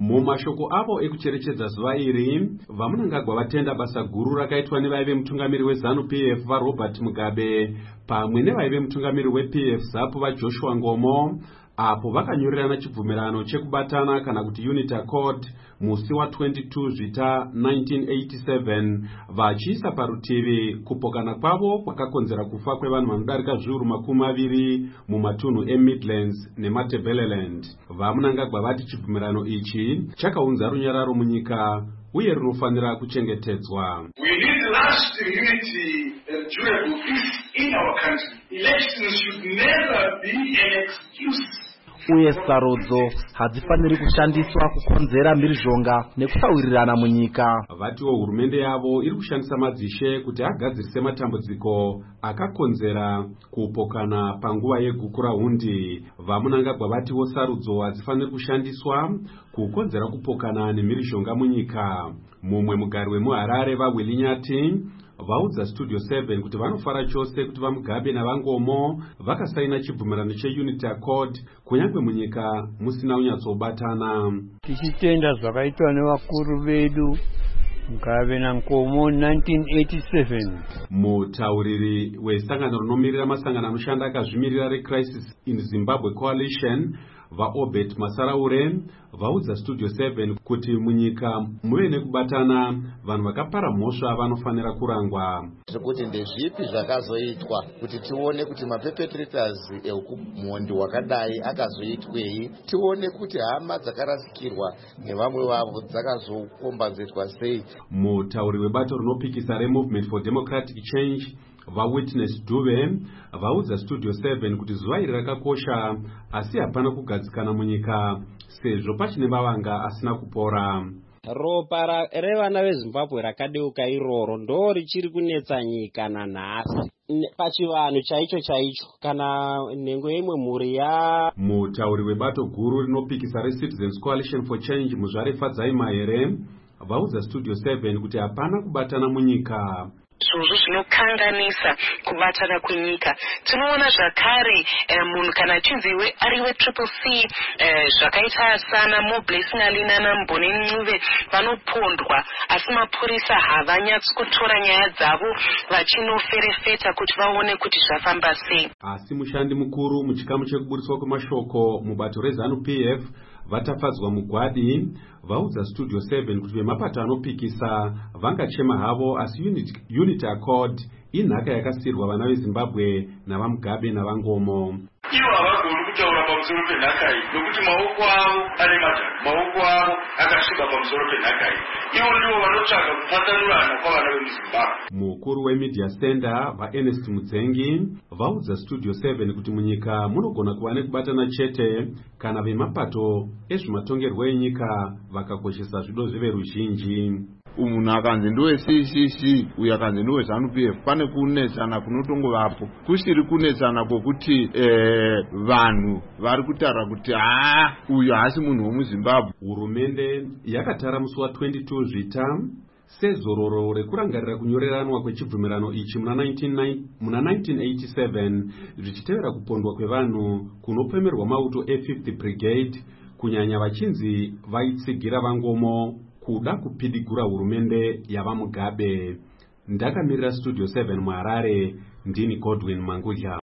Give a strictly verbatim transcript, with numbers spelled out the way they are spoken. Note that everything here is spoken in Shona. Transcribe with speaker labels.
Speaker 1: Mumashoko avo ekucherechedza zuva iri, vaMunangagwa vatenda basa guru rakaitwa nevaive mutungamiri weZANU P F vaRobert Mugabe pamwe nevaive mutungamiri weP F ZAPU vaJoshua Ngomo, apo vakanyorerana chibvumirano chekubatana kana kuti Unity Accord musi wa twenty-two Zvita nineteen eighty-seven, vachiisa parutivi kupokana kwavo kwakakonzera kufa kwevanhu vanodarika zviuru makumi maviri mumatunhu eMidlands neMatabeleland. VaMunangagwa vati chibvumirano ichi chakaunza runyararo munyika uye runofanira kuchengetedzwa.
Speaker 2: We need lasting unity and durable peace in our country. Elections should never be an excuse.
Speaker 3: Uye sarodzo hadzifaniri kushandiswa kukonzera mhirizhonga nekusawirirana munyika.
Speaker 1: Vatiwo hurumende yavo iri kushandisa madzishe kuti agadzirise matambudziko akakonzera kupokana panguva yegukura hundi. VaMunangagwa vatiwo sarudzo hadzifaniri kushandiswa kukonzera kupokana nemhirizhonga munyika. Mumwe mugari wemuHarare vaWilly Nyati vaudza Studio seven kuti vanofara chose kuti vaMugabe naVangomo vakasaina chibvumirano cheUnity Accord kunyange munyika musina unyatsobatana.
Speaker 4: Tichitenda zvakaitwa nevakuru vedu Mugabe naNgomo nineteen eighty-seven.
Speaker 1: Mutauriri wesangano rinomirira masangano anoshanda akazvimirira reCrisis in Zimbabwe Coalition vaObert Masaraure vaudza Studio seven kuti munyika muve nekubatana, vanhu vakapara mhosva vanofanira kurangwa.
Speaker 5: Zvekuti ndezvipi zvakazoitwa kuti tione kuti maperpetrators ekumhondi wakadai akazoitwei, tione kuti hama dzakarasikirwa nevamwe vavo dzakazokombanzedzwa sei.
Speaker 1: Mutauri webato rinopikisa reMovement for Democratic Change vaWitness Dube vaudza Studio seven kuti zuva iri rakakosha asi hapana kugadzikana munyika sezvo pachine vavanga asina kupora.
Speaker 6: Ropa revana veZimbabwe rakadeuka iroro ndo richiri kunetsa nyika nanhasi pachivanhu chaicho chaicho kana nhengo imwe mhuri ya.
Speaker 1: Mutauri webato guru rinopikisa reCitizens Coalition for Change Muzvare Fadzaima here vaudza Studio seven kuti hapana kubatana munyika.
Speaker 7: Zvozvo zvinokanganisa kubatana kwenyika. Tinoona zvakare munhu kana achinziwe ariwe triple C zvakaita sana Moblessing Alina naMboni Ncube vanopondwa asi mapurisa havanyatsi kutora nyaya dzavo vachinoferefeta kuti vaone kuti zvafamba sei.
Speaker 1: Asi mushandi mukuru muchikamu chekuburiswa kwemashoko mubato reZANU P F vatafadzwa mugwadi vaudza Studio seven kuti vemapato anopikisa vangachema havo asi Unity, Unity Accord inhaka yakasirwa vana veZimbabwe navaMugabe naVangomo.
Speaker 2: Ivo havagoni kutaura pamusoro penhaka iyi nokuti maoko avo ane madhaka, maoko avo akasviba pamusoro penhaka iyi. Ivo ndivo vanotsvaga kupatsanurana kwavana vemuZimbabwe.
Speaker 1: Mukuru weMedia Center vaErnest Mudzengi vaudza Studio seven kuti munyika munogona kuva nekubatana chete kana vemapato ezvematongerwo enyika vakakoshesa zvido zveveruzhinji.
Speaker 8: Umunhu akanzi ndowe C C C uyu akanzi ndowe ZANU P F, pane kunetsana kunotongovapo, kusiri kunetsana kwokuti eh, vanhu vari kutaura kuti haa uyu haasi munhu womuZimbabwe.
Speaker 1: Hurumende yakatara musi wa twenty-two Zvita sezororo rekurangarira kunyoreranwa kwechibvumirano ichi muna nineteen eighty-seven zvichitevera kupondwa kwevanhu kunopemerwa mauto e-fifth Brigade kunyanya vachinzi vaitsigira Vangomo kuda kupidigura hurumende yavaMugabe. Ndakamirira Studio seven muHarare, ndini Godwin Mangudya.